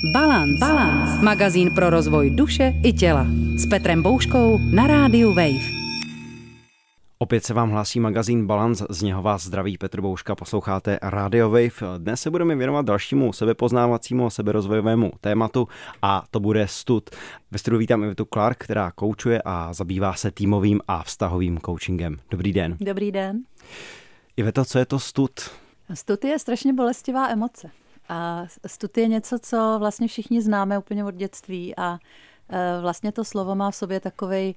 Balance. Magazín pro rozvoj duše i těla. S Petrem Bouškou na rádiu Wave. Opět se vám hlásí magazín Balance, z něho vás zdraví Petr Bouška, posloucháte Radio Wave. Dnes se budeme věnovat dalšímu sebepoznávacímu, seberozvojovému tématu a to bude stud. Ve studiu vítám Ivetu Clark, která koučuje a zabývá se týmovým a vztahovým coachingem. Dobrý den. Dobrý den. Iveto, co je to stud? Stud je strašně bolestivá emoce. A stud je něco, co vlastně všichni známe úplně od dětství a vlastně to slovo má v sobě takový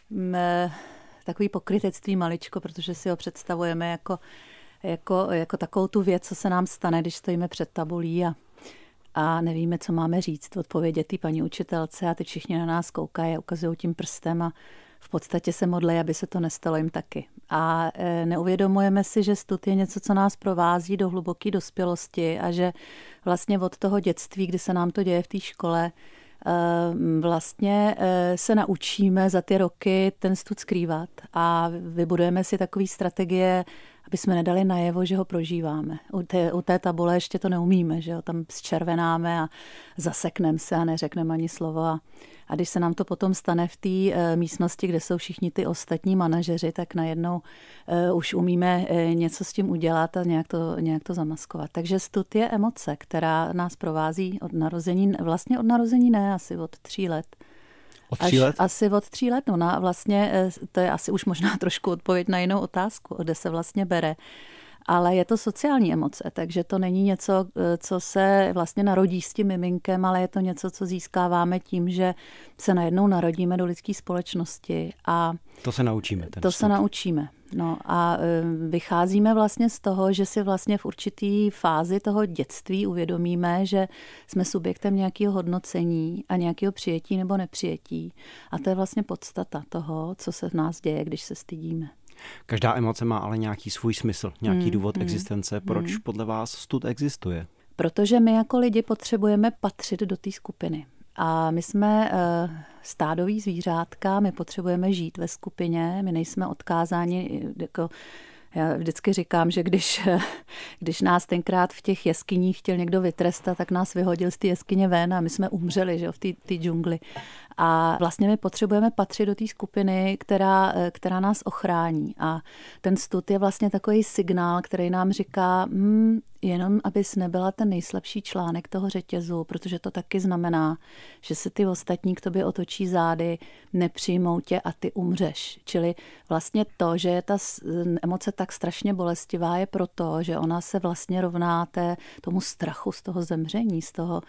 pokrytectví maličko, protože si ho představujeme jako takovou tu věc, co se nám stane, když stojíme před tabulí a nevíme, co máme říct, odpovědět té paní učitelce a teď všichni na nás koukají a ukazují tím prstem a v podstatě se modlí, aby se to nestalo jim taky. A neuvědomujeme si, že stud je něco, co nás provází do hluboké dospělosti a že vlastně od toho dětství, kdy se nám to děje v té škole, vlastně se naučíme za ty roky ten stud skrývat a vybudujeme si takové strategie, aby jsme nedali najevo, že ho prožíváme. U té tabule ještě to neumíme, že ho tam zčervenáme a zasekneme se a neřekneme ani slovo. A když se nám to potom stane v té místnosti, kde jsou všichni ty ostatní manažeři, tak najednou už umíme něco s tím udělat a nějak to zamaskovat. Takže stud je emoce, která nás provází od narození, vlastně od narození ne, asi od 3 let. Od 3 let? Asi od 3 let. No, vlastně to je asi už možná trošku odpověď na jinou otázku, kde se vlastně bere. Ale je to sociální emoce, takže to není něco, co se vlastně narodí s tím miminkem, ale je to něco, co získáváme tím, že se najednou narodíme do lidské společnosti. A to se naučíme. Se naučíme. No a vycházíme vlastně z toho, že si vlastně v určitý fázi toho dětství uvědomíme, že jsme subjektem nějakého hodnocení a nějakého přijetí nebo nepřijetí. A to je vlastně podstata toho, co se v nás děje, když se stydíme. Každá emoce má ale nějaký svůj smysl, nějaký důvod existence. Proč podle vás stud existuje? Protože my jako lidi potřebujeme patřit do té skupiny. A my jsme stádový zvířátka, my potřebujeme žít ve skupině, my nejsme odkázáni jako. Já vždycky říkám, že když nás tenkrát v těch jeskyních chtěl někdo vytrestat, tak nás vyhodil z té jeskyně ven a my jsme umřeli, že, v té džungli. A vlastně my potřebujeme patřit do té skupiny, která nás ochrání. A ten stud je vlastně takový signál, který nám říká, jenom abys nebyla ten nejslabší článek toho řetězu, protože to taky znamená, že se ty ostatní k tobě otočí zády, nepřijmou tě a ty umřeš. Čili vlastně to, že je ta emoce tak strašně bolestivá, je proto, že ona se vlastně rovná tomu strachu z toho zemření, z toho,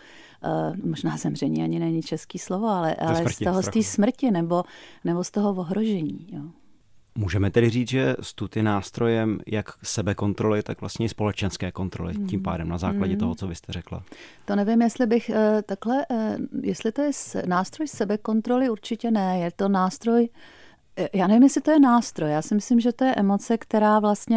možná zemření ani není český slovo, ale z té smrti nebo z toho ohrožení. Jo. Můžeme tedy říct, že stud je nástrojem jak sebekontroly, tak vlastně i společenské kontroly, tím pádem na základě toho, co vy jste řekla. To nevím, jestli bych jestli to je nástroj sebekontroly, určitě ne. Je to nástroj, já nevím, jestli to je nástroj. Já si myslím, že to je emoce, která vlastně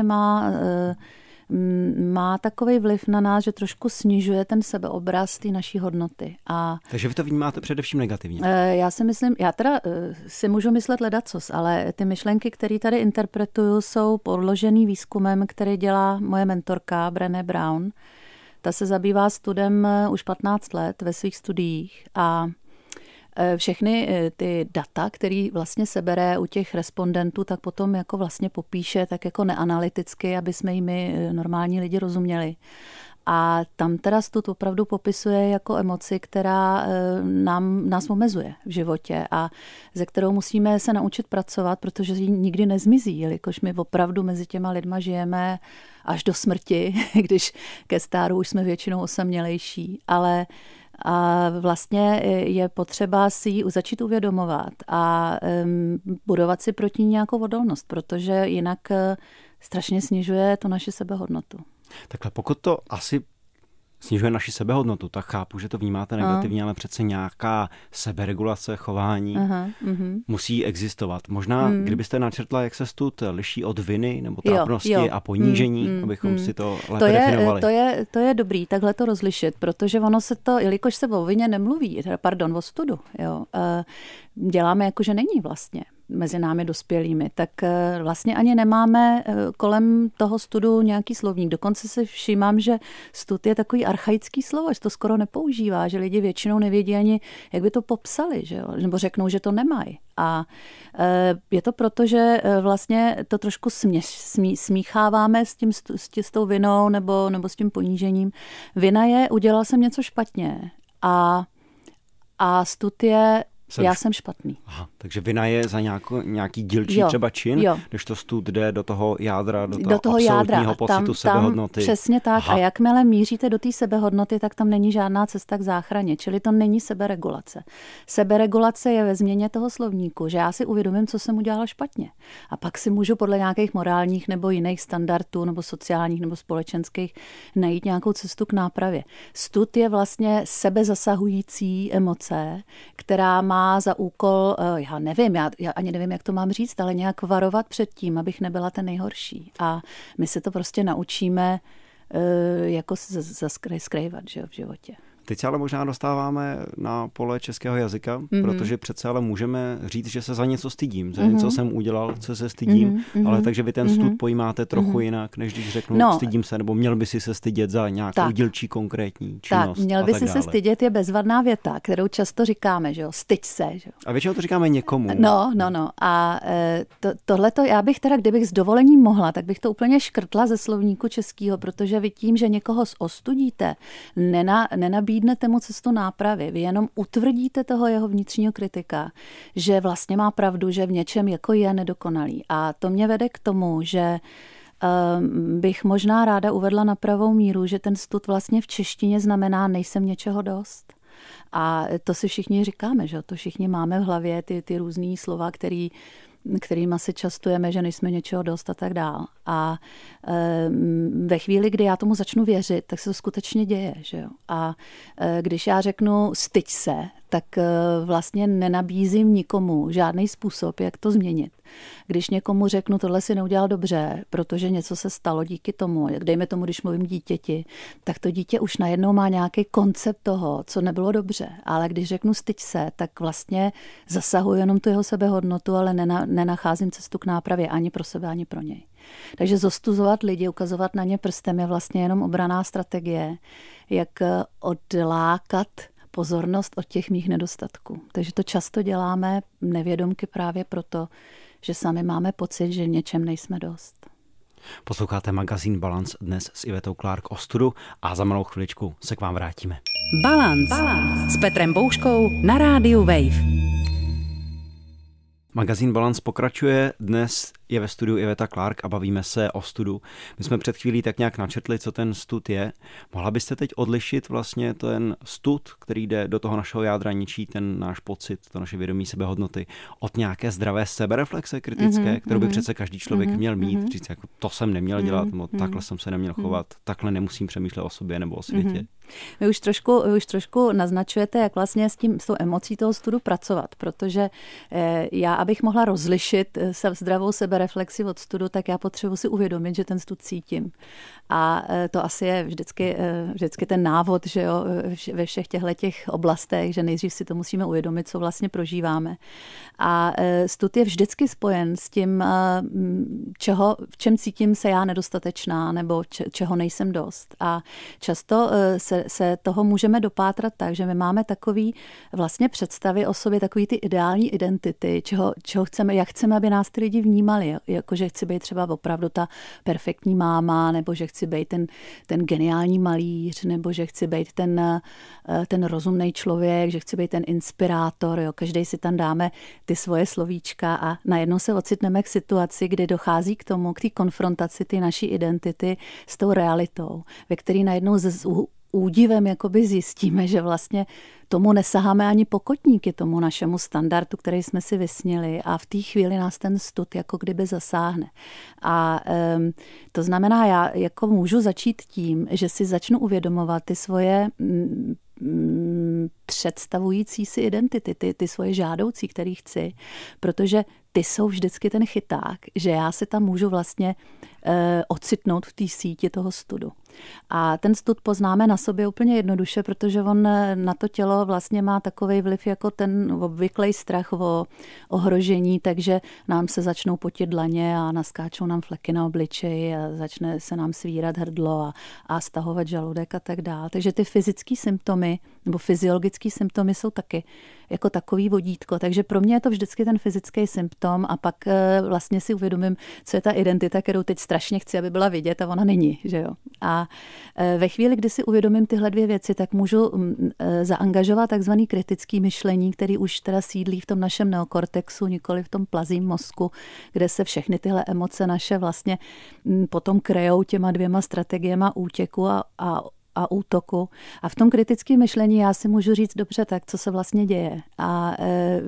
má takový vliv na nás, že trošku snižuje ten sebeobraz té naší hodnoty. Takže vy to vnímáte především negativně? Já si myslím, já teda si můžu myslet ledacos, ale ty myšlenky, které tady interpretuju, jsou podložený výzkumem, který dělá moje mentorka Brené Brown. Ta se zabývá studem už 15 let ve svých studiích a všechny ty data, které vlastně sebere u těch respondentů, tak potom jako vlastně popíše tak jako neanalyticky, aby jsme jimi normální lidi rozuměli. A tam teda stud opravdu popisuje jako emoci, která nás omezuje v životě a ze kterou musíme se naučit pracovat, protože ji nikdy nezmizí, jelikož my opravdu mezi těma lidma žijeme až do smrti, když ke stáru už jsme většinou osamělejší, ale a vlastně je potřeba si ji začít uvědomovat a budovat si proti ní nějakou odolnost, protože jinak strašně snižuje to naši sebehodnotu. Takhle, pokud to asi snižuje naši sebehodnotu, tak chápu, že to vnímáte negativně, ale přece nějaká seberegulace, chování musí existovat. Možná, kdybyste načrtla, jak se stud liší od viny nebo trápnosti a ponížení, abychom si to lépe definovali. To je dobrý takhle to rozlišit, protože ono se to, jelikož se o vině nemluví, o studu, děláme jako, že není vlastně. mezi námi dospělými, tak vlastně ani nemáme kolem toho studu nějaký slovník. Dokonce si všímám, že stud je takový archaický slovo, že to skoro nepoužívá, že lidi většinou nevědí ani, jak by to popsali, že jo? Nebo řeknou, že to nemají. A je to proto, že vlastně to trošku smícháváme s tou vinou nebo s tím ponížením. Vina je, udělal jsem něco špatně a stud je, já jsem špatný. Aha, takže vina je za nějaký dílčí třeba čin, když to stud jde do toho jádra, do toho absolutního pocitu sebehodnoty. Přesně tak. Aha. A jakmile míříte do té sebehodnoty, tak tam není žádná cesta k záchraně, čili to není seberegulace. Seberegulace je ve změně toho slovníku, že já si uvědomím, co jsem udělala špatně. A pak si můžu podle nějakých morálních nebo jiných standardů, nebo sociálních nebo společenských najít nějakou cestu k nápravě. Stud je vlastně sebezasahující emoce, která má za úkol, já nevím, já ani nevím, jak to mám říct, ale nějak varovat před tím, abych nebyla ten nejhorší. A my se to prostě naučíme jako skrývat, že jo, v životě. Teď se ale možná dostáváme na pole českého jazyka, protože přece ale můžeme říct, že se za něco stydím, za něco jsem udělal, co se stydím, ale takže vy ten stud pojímáte trochu jinak, než když řeknu stydím se, nebo měl by si se stydět za nějakou dílčí konkrétní činnost. Tak, měl by si se stydět je bezvadná věta, kterou často říkáme, že jo, styď se. Že jo. A většinou to říkáme někomu. No. A tohleto, já bych teda, kdybych s dovolením mohla, tak bych to úplně škrtla ze slovníku českého, protože vy tím, že někoho ostudíte, nenabídnete mu cestu nápravy. Vy jenom utvrdíte toho jeho vnitřního kritika, že vlastně má pravdu, že v něčem jako je nedokonalý. A to mě vede k tomu, že bych možná ráda uvedla na pravou míru, že ten stud vlastně v češtině znamená nejsem něčeho dost. A to si všichni říkáme, že to všichni máme v hlavě, ty různý slova, kterýma se častujeme, že nejsme něčeho dost a tak dál. A ve chvíli, kdy já tomu začnu věřit, tak se to skutečně děje. Že jo? A když já řeknu styď se, tak vlastně nenabízím nikomu žádný způsob, jak to změnit. Když někomu řeknu, tohle si neudělal dobře, protože něco se stalo díky tomu, jak dejme tomu, když mluvím dítěti, tak to dítě už najednou má nějaký koncept toho, co nebylo dobře. Ale když řeknu styď se, tak vlastně zasahuji jenom tu jeho sebehodnotu, ale nenacházím cestu k nápravě ani pro sebe, ani pro něj. Takže zostuzovat lidi, ukazovat na ně prstem je vlastně jenom obranná strategie, jak odlákat pozornost od těch mých nedostatků. Takže to často děláme nevědomky právě proto, že sami máme pocit, že něčem nejsme dost. Posloucháte magazín Balance dnes s Ivetou Clark Ostudu a za malou chviličku se k vám vrátíme. Balance s Petrem Bouškou na rádiu Wave. Magazín Balance pokračuje, dnes je ve studiu Iveta Clark a bavíme se o studu. My jsme před chvílí tak nějak načetli, co ten stud je. Mohla byste teď odlišit vlastně ten stud, který jde do toho našeho jádra, ničí ten náš pocit, to naše vědomí sebehodnoty, od nějaké zdravé sebereflexe kritické, kterou by přece každý člověk měl mít, říct, jako to jsem neměl dělat, nebo takhle jsem se neměl chovat, takhle nemusím přemýšlet o sobě nebo o světě. Vy už trošku naznačujete, jak vlastně s tou emocí toho studu pracovat, protože já, abych mohla rozlišit zdravou sebereflexi od studu, tak já potřebuji si uvědomit, že ten stud cítím. A to asi je vždycky ten návod, že jo, ve všech těch oblastech, že nejdřív si to musíme uvědomit, co vlastně prožíváme. A stud je vždycky spojen s tím, v čem cítím se já nedostatečná, nebo čeho nejsem dost. A často se toho můžeme dopátrat tak, že my máme takový vlastně představy o sobě, takový ty ideální identity, čeho chceme, jak chceme, aby nás ty lidi vnímali. Jako, že chci být třeba opravdu ta perfektní máma, nebo že chci být ten geniální malíř, nebo že chci být ten rozumný člověk, že chci být ten inspirátor. Jo. Každý si tam dáme ty svoje slovíčka a najednou se ocitneme k situaci, kdy dochází k té konfrontaci ty naší identity s tou realitou, ve který najednou údivem jakoby zjistíme, že vlastně tomu nesaháme ani po kotníky, tomu našemu standardu, který jsme si vysnili, a v té chvíli nás ten stud jako kdyby zasáhne. A to znamená, já jako můžu začít tím, že si začnu uvědomovat ty svoje představující si identity, ty svoje žádoucí, který chci, protože ty jsou vždycky ten chyták, že já se tam můžu vlastně ocitnout v té síti toho studu. A ten stud poznáme na sobě úplně jednoduše, protože on na to tělo vlastně má takovej vliv jako ten obvyklý strach o ohrožení, takže nám se začnou potit dlaně a naskáčou nám fleky na obličeji a začne se nám svírat hrdlo a stahovat žaludek a tak dále. Takže ty fyzické symptomy nebo fyziologické symptomy jsou taky jako takový vodítko. Takže pro mě je to vždycky ten fyzický symptom a pak vlastně si uvědomím, co je ta identita, kterou teď strašně chci, aby byla vidět a ona není. Že jo? A ve chvíli, kdy si uvědomím tyhle dvě věci, tak můžu zaangažovat takzvaný kritický myšlení, který už teda sídlí v tom našem neokortexu, nikoli v tom plazím mozku, kde se všechny tyhle emoce naše vlastně potom krejou těma dvěma strategiema útěku a útoku. A v tom kritickém myšlení já si můžu říct, dobře, tak co se vlastně děje. A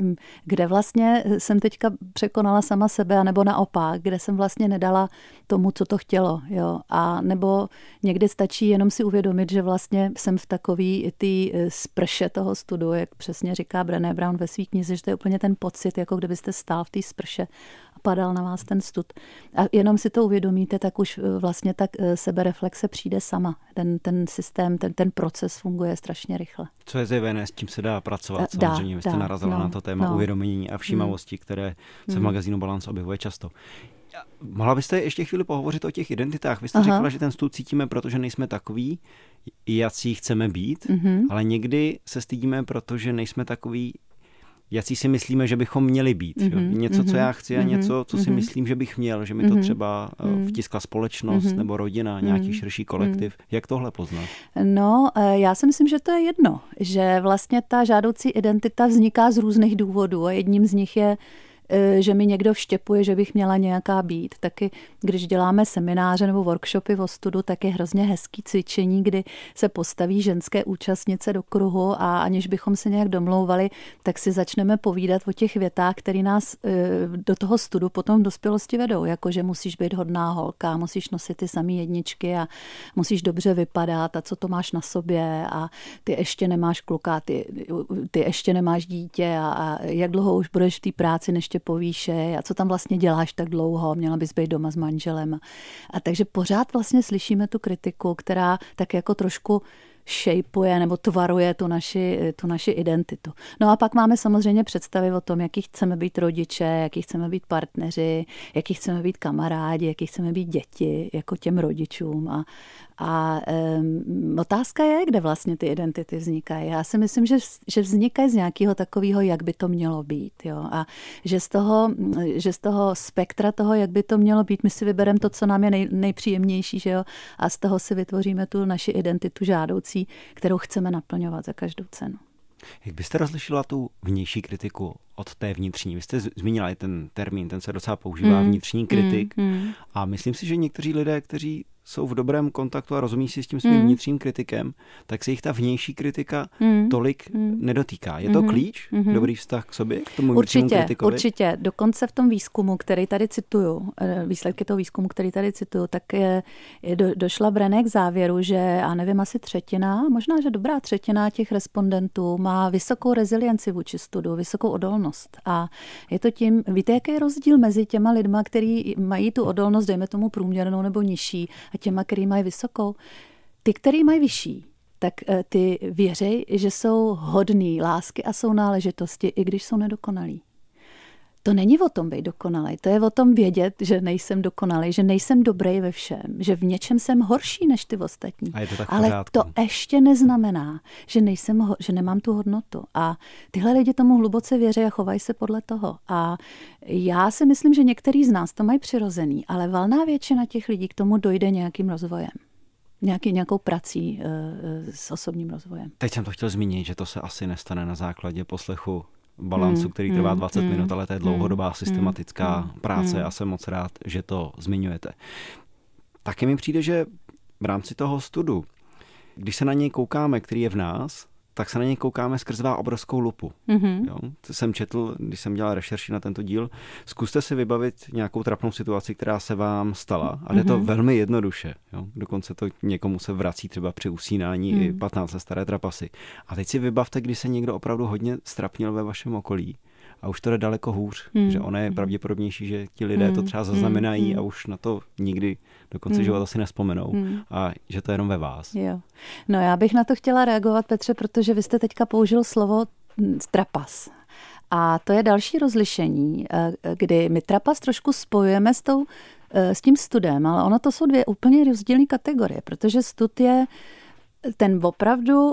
kde vlastně jsem teďka překonala sama sebe, anebo naopak, kde jsem vlastně nedala tomu, co to chtělo. Jo? A nebo někdy stačí jenom si uvědomit, že vlastně jsem v takový ty sprše toho studu, jak přesně říká Brené Brown ve své knize, že to je úplně ten pocit, jako kdybyste stál v té sprše a padal na vás ten stud. A jenom si to uvědomíte, tak už vlastně tak sebereflexe přijde sama. Ten systém, ten proces funguje strašně rychle. Co je zjevené, s tím se dá pracovat. Samozřejmě vy jste narazila na to téma uvědomění a všímavosti, které se v magazínu Balance objevuje často. Mohla byste ještě chvíli pohovořit o těch identitách? Vy jste říkala, že ten stud cítíme, protože nejsme takový, jací chceme být, ale někdy se stydíme, protože nejsme takový, jací si myslíme, že bychom měli být. Jo? Něco, co já chci a něco, co si myslím, že bych měl, že mi to třeba vtiskla společnost nebo rodina, nějaký širší kolektiv. Jak tohle poznat? No, já si myslím, že to je jedno, že vlastně ta žádoucí identita vzniká z různých důvodů a jedním z nich je, že mi někdo vštěpuje, že bych měla nějaká být. Taky, když děláme semináře nebo workshopy o studu, tak je hrozně hezký cvičení, kdy se postaví ženské účastnice do kruhu a aniž bychom se nějak domlouvali, tak si začneme povídat o těch větách, které nás do toho studu potom v dospělosti vedou. Jako, že musíš být hodná holka, musíš nosit ty samé jedničky a musíš dobře vypadat a co to máš na sobě a ty ještě nemáš kluka, ty ještě nemáš dítě a jak dlouho už budeš v té práci, než tě povýše a co tam vlastně děláš tak dlouho, měla bys být doma s manželem. A takže pořád vlastně slyšíme tu kritiku, která tak jako trošku šejpuje nebo tvaruje tu naši identitu. No a pak máme samozřejmě představy o tom, jaký chceme být rodiče, jaký chceme být partneři, jaký chceme být kamarádi, jaký chceme být děti jako těm rodičům. A otázka je, kde vlastně ty identity vznikají. Já si myslím, že vznikají z nějakého takového, jak by to mělo být. Jo? A že z toho spektra toho, jak by to mělo být, my si vybereme to, co nám je nejpříjemnější, že jo? A z toho si vytvoříme tu naši identitu žádoucí, kterou chceme naplňovat za každou cenu. Jak byste rozlišila tu vnější kritiku od té vnitřní? Vy jste zmínila i ten termín, ten se docela používá, vnitřní kritik. A myslím si, že někteří lidé, kteří jsou v dobrém kontaktu a rozumí si s tím svým vnitřním kritikem, tak se jich ta vnější kritika tolik nedotýká. Je to klíč? Dobrý vztah k sobě, k tomu vnitřnímu kritikovi? Určitě. Dokonce v tom výzkumu, který tady cituju, výsledky toho výzkumu, který tady cituju, tak došla Brené k závěru, že, já nevím, asi třetina, možná, že dobrá třetina těch respondentů má vysokou rezilienci vůči studu, vysokou odolnost. A je to tím, víte, jaký je rozdíl mezi těma lidma, kteří mají tu odolnost, dejme tomu průměrnou nebo nižší, a těma, který mají vysokou. Ty, který mají vyšší, tak ty věří, že jsou hodný lásky a jsou náležitosti, i když jsou nedokonalí. To není o tom být dokonalý, to je o tom vědět, že nejsem dokonalý, že nejsem dobrý ve všem, že v něčem jsem horší než ty ostatní. A je to tak ale to ještě neznamená, že nemám tu hodnotu. A tyhle lidi tomu hluboce věří a chovají se podle toho. A já si myslím, že některý z nás to mají přirozený, ale valná většina těch lidí k tomu dojde nějakým rozvojem. Nějakou prací s osobním rozvojem. Teď jsem to chtěl zmínit, že to se asi nestane na základě poslechu Balancu, který trvá 20 minut, ale to je dlouhodobá systematická práce a jsem moc rád, že to zmiňujete. Taky mi přijde, že v rámci toho studu, když se na něj koukáme, který je v nás, tak se na něj koukáme skrz obrovskou lupu. Jo? To jsem četl, když jsem dělal rešerši na tento díl. Zkuste si vybavit nějakou trapnou situaci, která se vám stala. A je to velmi jednoduše. Jo? Dokonce to někomu se vrací třeba při usínání i 15 let staré trapasy. A teď si vybavte, kdy se někdo opravdu hodně strapnil ve vašem okolí. a už to jde daleko hůř, že ono je pravděpodobnější, že ti lidé to třeba zaznamenají a už na to nikdy do konce života si nespomenou a že to je jenom ve vás. Jo. No já bych na to chtěla reagovat, Petře, protože vy jste teďka použil slovo trapas. A to je další rozlišení, kdy my trapas trošku spojujeme s tím studem, ale ono to jsou dvě úplně rozdílné kategorie, protože stud je ten opravdu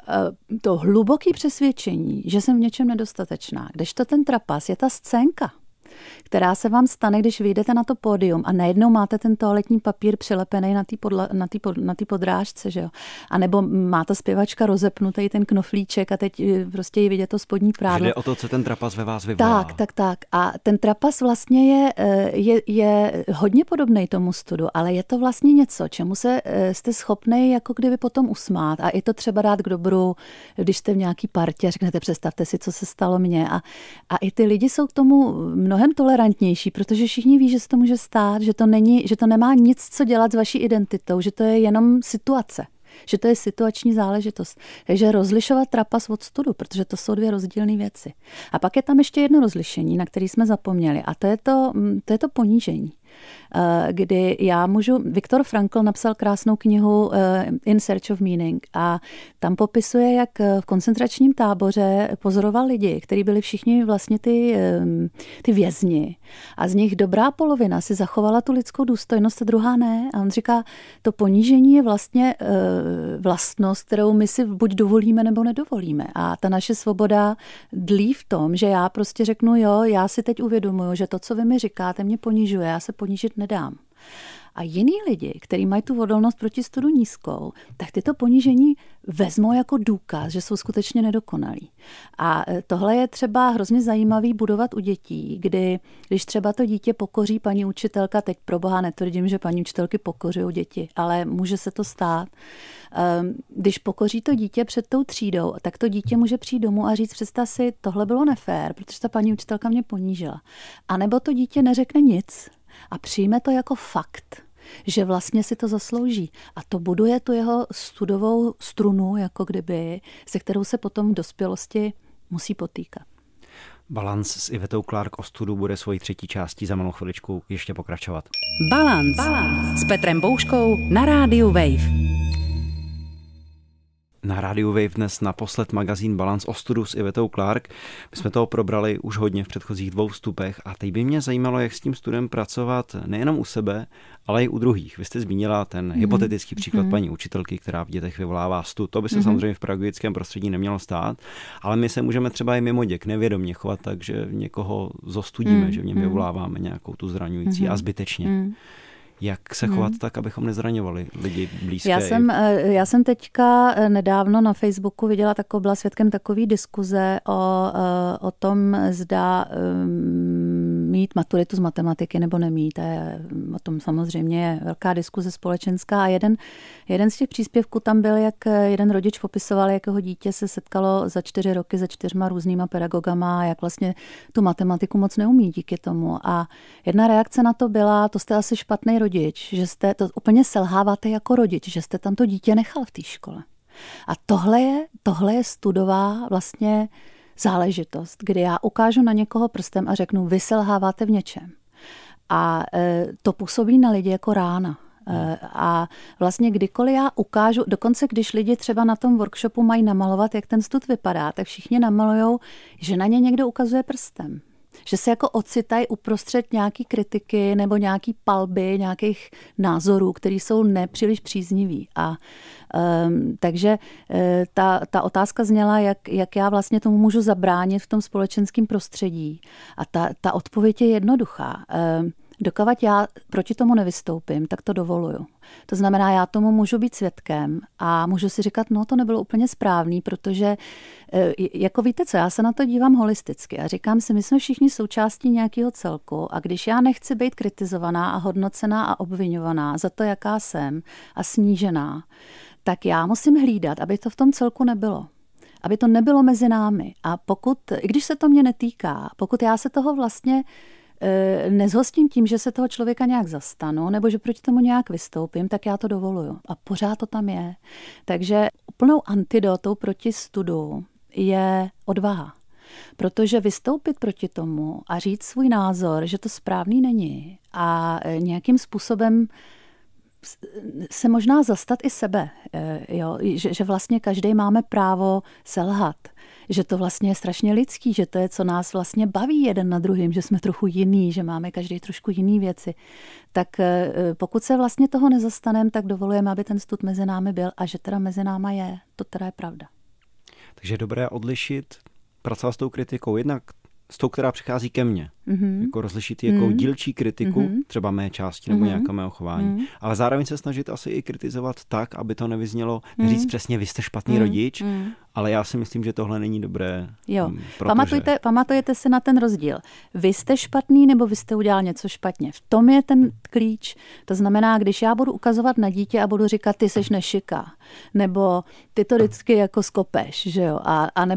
to hluboké přesvědčení, že jsem v něčem nedostatečná. Kdežto ten trapas je ta scénka, která se vám stane, když vyjdete na to pódium a najednou máte ten toaletní papír přilepený na té podrážce, že jo? A nebo má ta zpěvačka rozepnutý ten knoflíček a teď prostě ji vidět to spodní prádlo. Jde o to, co ten trapas ve vás vyvolá. Tak. A ten trapas vlastně je hodně podobný tomu studu, ale je to vlastně něco, čemu jste schopný jako kdyby potom usmát a i to třeba dát k dobru, když jste v nějaký partě, řeknete, představte si, co se stalo mně. A i ty lidi jsou k tomu mnohem tolerantnější, protože všichni ví, že se to může stát, že to nemá nic co dělat s vaší identitou, že to je jenom situace, že to je situační záležitost. Takže rozlišovat trapas od studu, protože to jsou dvě rozdílné věci. A pak je tam ještě jedno rozlišení, na který jsme zapomněli, a to je to ponížení. Kdy Viktor Frankl napsal krásnou knihu In Search of Meaning a tam popisuje, jak v koncentračním táboře pozoroval lidi, kteří byli všichni vlastně ty vězni a z nich dobrá polovina si zachovala tu lidskou důstojnost a druhá ne. A on říká, to ponížení je vlastně vlastnost, kterou my si buď dovolíme nebo nedovolíme. A ta naše svoboda dlí v tom, že já prostě řeknu, jo, já si teď uvědomuju, že to, co vy mi říkáte, mě ponižuje, já se ponížit nedám. A jiní lidi, kteří mají tu odolnost proti studu nízkou, tak tyto ponížení vezmou jako důkaz, že jsou skutečně nedokonalí. A tohle je třeba hrozně zajímavý budovat u dětí, když třeba to dítě pokoří paní učitelka, teď pro boha netvrdím, že paní učitelky pokořují děti, ale může se to stát. Když pokoří to dítě před tou třídou, tak to dítě může přijít domů a říct, představ si, tohle bylo nefér, protože ta paní učitelka mě ponížila. A nebo to dítě neřekne nic a přijme to jako fakt, že vlastně si to zaslouží. A to buduje tu jeho studovou strunu, jako kdyby, se kterou se potom v dospělosti musí potýkat. Balans s Ivetou Clark o studu bude svojí třetí částí za malou chviličku ještě pokračovat. Balans s Petrem Bouškou na rádiu Wave. Na rádiu Wave dnes naposled magazín Balance o studu s Ivetou Clark. My jsme toho probrali už hodně v předchozích 2 vstupech a teď by mě zajímalo, jak s tím studem pracovat nejenom u sebe, ale i u druhých. Vy jste zmínila ten hypotetický příklad paní učitelky, která v dětech vyvolává stud. To by se samozřejmě v pedagogickém prostředí nemělo stát, ale my se můžeme třeba i mimo děk nevědomě chovat tak, že někoho zostudíme, že v něm vyvoláváme nějakou tu zraňující a zbytečně. Jak se chovat tak, abychom nezraňovali lidi blízké? Já jsem teďka nedávno na Facebooku viděla, byla svědkem takové diskuze o tom, zda mít maturitu z matematiky nebo nemít. O tom samozřejmě je velká diskuze společenská a jeden z těch příspěvků tam byl, jak jeden rodič popisoval, jak jeho dítě se setkalo za 4 roky se 4 různýma pedagogama a jak vlastně tu matematiku moc neumí díky tomu. A jedna reakce na to byla, to jste asi špatný rodič, že jste to úplně selháváte jako rodič, že jste tam to dítě nechal v té škole. A tohle je studová vlastně záležitost, kdy já ukážu na někoho prstem a řeknu, vy selháváte v něčem. A to působí na lidi jako rána. A vlastně kdykoliv já ukážu, dokonce když lidi třeba na tom workshopu mají namalovat, jak ten stud vypadá, tak všichni namalujou, že na ně někdo ukazuje prstem. Že se jako ocitají uprostřed nějaký kritiky nebo nějaký palby, nějakých názorů, které jsou nepříliš příznivý. A takže ta otázka zněla, jak já vlastně tomu můžu zabránit v tom společenském prostředí. A ta odpověď je jednoduchá. Dokavať já proti tomu nevystoupím, tak to dovoluju. To znamená, já tomu můžu být svědkem a můžu si říkat, no to nebylo úplně správný, protože jako víte co, já se na to dívám holisticky a říkám si, my jsme všichni součástí nějakého celku a když já nechci být kritizovaná a hodnocená a obviňovaná za to, jaká jsem a snížená, tak já musím hlídat, aby to v tom celku nebylo. Aby to nebylo mezi námi. A i když se to mě netýká, pokud já se toho vlastně nezhostím tím, že se toho člověka nějak zastanu, nebo že proti tomu nějak vystoupím, tak já to dovoluju. A pořád to tam je. Takže úplnou antidotou proti studu je odvaha. Protože vystoupit proti tomu a říct svůj názor, že to správný není a nějakým způsobem se možná zastat i sebe, jo? Že vlastně každý máme právo selhat, že to vlastně je strašně lidský, že to je, co nás vlastně baví jeden na druhým, že jsme trochu jiný, že máme každý trošku jiný věci. Tak pokud se vlastně toho nezastaneme, tak dovolujeme, aby ten stud mezi námi byl a že teda mezi náma je. To teda je pravda. Takže je dobré odlišit, pracovat s tou kritikou, jednak s tou, která přichází ke mně. Jako rozlišit jako dílčí kritiku, třeba mé části nebo nějaké mého chování. Ale zároveň se snažit asi i kritizovat tak, aby to nevyznělo, neříct přesně, vy jste špatný rodič, ale já si myslím, že tohle není dobré. Jo. Protože... Pamatujete si na ten rozdíl. Vy jste špatný nebo vy jste udělal něco špatně. V tom je ten klíč. To znamená, když já budu ukazovat na dítě a budu říkat, ty seš nešiká, nebo ty to vždycky jako skopeš, že jo, a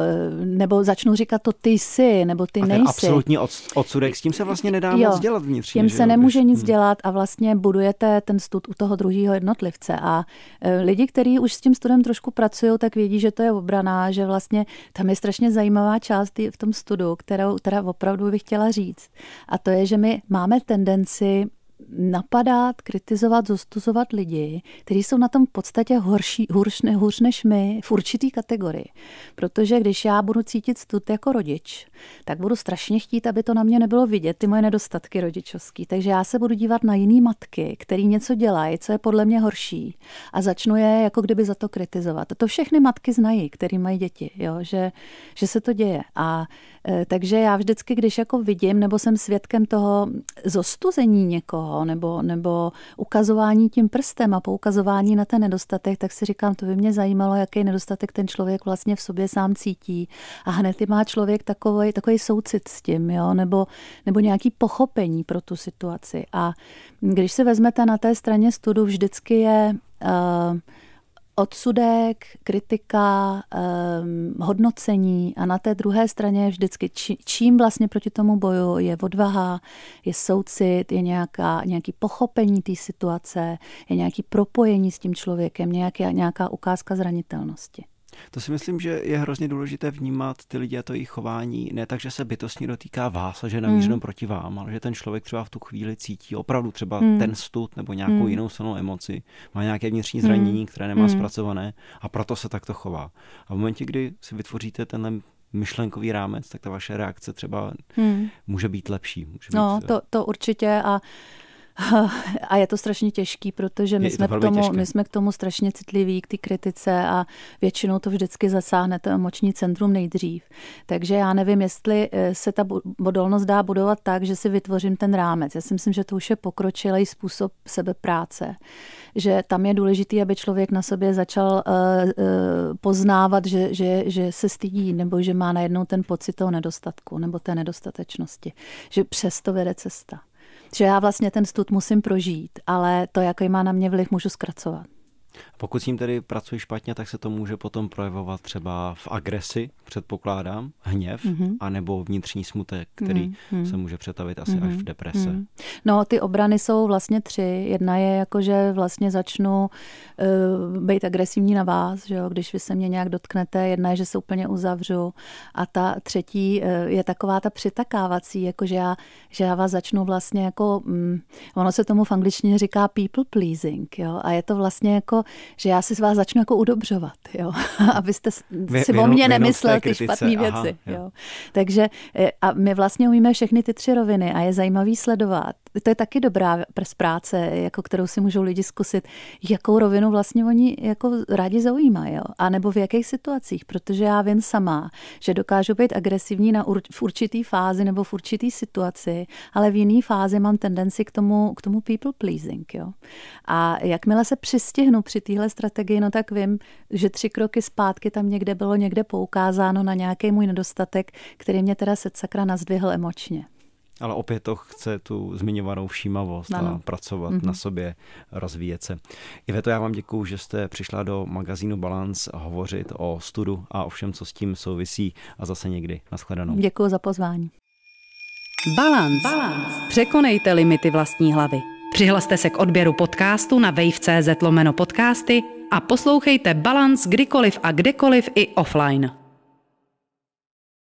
nebo začnu říkat to ty jsi, nebo ty nejsi. A absolutní odsudek, s tím se vlastně nedá moc dělat vnitřně. Tím se nemůže nic dělat a vlastně budujete ten stud u toho druhého jednotlivce. A lidi, kteří už s tím studem trošku pracují, tak vědí, že to je obrana, že vlastně tam je strašně zajímavá část v tom studu, kterou teda opravdu bych chtěla říct. A to je, že my máme tendenci napadat, kritizovat, zostuzovat lidi, kteří jsou na tom v podstatě hůř než my v určitý kategorii. Protože když já budu cítit stud jako rodič, tak budu strašně chtít, aby to na mě nebylo vidět, ty moje nedostatky rodičovský. Takže já se budu dívat na jiný matky, který něco dělají, co je podle mě horší a začnu je jako kdyby za to kritizovat. To všechny matky znají, který mají děti, jo? Že se to děje. A takže já vždycky, když jako vidím nebo jsem svědkem toho zostuzení někoho nebo ukazování tím prstem a poukazování na ten nedostatek, tak si říkám, to by mě zajímalo, jaký nedostatek ten člověk vlastně v sobě sám cítí. A hned má člověk takový soucit s tím, jo? Nebo nějaký pochopení pro tu situaci. A když se vezmete na té straně studu, vždycky je odsudek, kritika, hodnocení a na té druhé straně je vždycky, čím vlastně proti tomu boju je odvaha, je soucit, je nějaký pochopení té situace, je nějaký propojení s tím člověkem, nějaká ukázka zranitelnosti. To si myslím, že je hrozně důležité vnímat ty lidi a to jejich chování, ne tak, že se bytostně dotýká vás a že namířeno proti vám, ale že ten člověk třeba v tu chvíli cítí opravdu třeba ten stud nebo nějakou jinou silnou emoci, má nějaké vnitřní zranění, které nemá zpracované a proto se takto chová. A v momentě, kdy si vytvoříte tenhle myšlenkový rámec, tak ta vaše reakce třeba může být lepší. To určitě a je to strašně těžký, protože my jsme k tomu strašně citliví, k té kritice a většinou to vždycky zasáhne to emoční centrum nejdřív. Takže já nevím, jestli se ta odolnost dá budovat tak, že si vytvořím ten rámec. Já si myslím, že to už je pokročilý způsob sebepráce. Že tam je důležitý, aby člověk na sobě začal poznávat, že se stydí nebo že má najednou ten pocit toho nedostatku nebo té nedostatečnosti. Že přesto vede cesta. Že já vlastně ten stud musím prožít, ale to, jaký má na mě vliv, můžu zkracovat. Pokud s ním tedy pracuji špatně, tak se to může potom projevovat třeba v agresi, předpokládám, hněv, anebo vnitřní smutek, který se může přetavit asi až v deprese. No, ty obrany jsou vlastně 3. Jedna je jako, že vlastně začnu být agresivní na vás, že jo, když vy se mě nějak dotknete. Jedna je, že se úplně uzavřu. A ta 3. je taková ta přitakávací, jako že já vás začnu vlastně jako, ono se tomu v angličtině říká people pleasing, jo, a je to vlastně jako, že já si z vás začnu jako udobřovat, jo, abyste si o mě nemyslel ty špatné věci. Jo. Takže a my vlastně umíme všechny ty 3 roviny a je zajímavý sledovat. To je taky dobrá práce, jako kterou si můžou lidi zkusit, jakou rovinu vlastně oni jako rádi zaujímají, jo, a nebo v jakých situacích, protože já vím sama, že dokážu být agresivní v určitý fázi nebo v určitý situaci, ale v jiný fázi mám tendenci k tomu people pleasing, jo. A jakmile se přistihnu při téhle strategii, no tak vím, že 3 kroky zpátky tam někde bylo poukázáno na nějaký můj nedostatek, který mě teda sakra nazdvihl emočně. Ale opět to chce tu zmiňovanou všímavost a pracovat na sobě, rozvíjet se. Iveto, já vám děkuju, že jste přišla do magazínu Balance hovořit o studu a o všem, co s tím souvisí a zase někdy. Nashledanou. Děkuju za pozvání. Balance. Překonejte limity vlastní hlavy. Přihlaste se k odběru podcastu na wave.cz/podcasty a poslouchejte Balance kdykoliv a kdekoliv i offline.